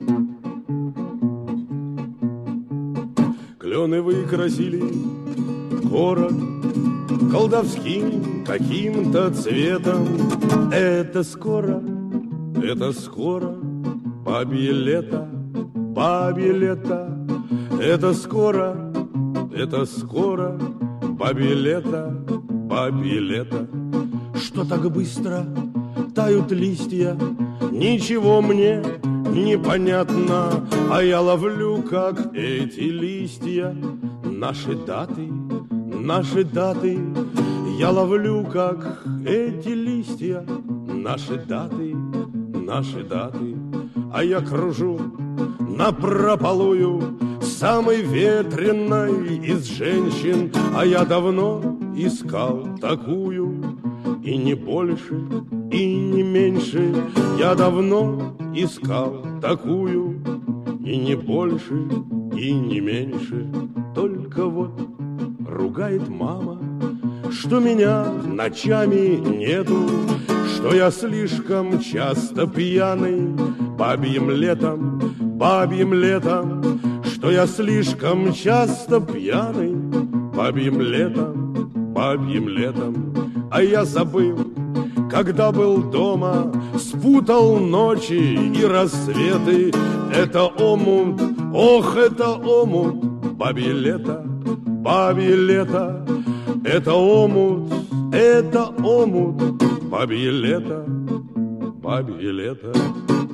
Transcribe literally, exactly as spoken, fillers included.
Клены выкрасили город колдовским каким-то цветом. Это скоро, это скоро бабье лето, бабье лето. Это скоро, это скоро бабье лето, бабье лето. Что так быстро тают листья, ничего мне непонятно, а я ловлю, как эти листья, наши даты, наши даты. Я ловлю, как эти листья, наши даты, наши даты. А я кружу напропалую самой ветреной из женщин, а я давно искал такую, и не больше, и не меньше. Я давно искал такую, и не больше, и не меньше. Только вот ругает мама, что меня ночами нету, что я слишком часто пьяный бабьим летом, бабьим летом, что я слишком часто пьяный бабьим летом, бабьим летом. А я забыл, когда был дома, спутал ночи и рассветы. Это омут, ох, это омут, бабье лето, бабье лето. Это омут, это омут, бабье лето, бабье лето.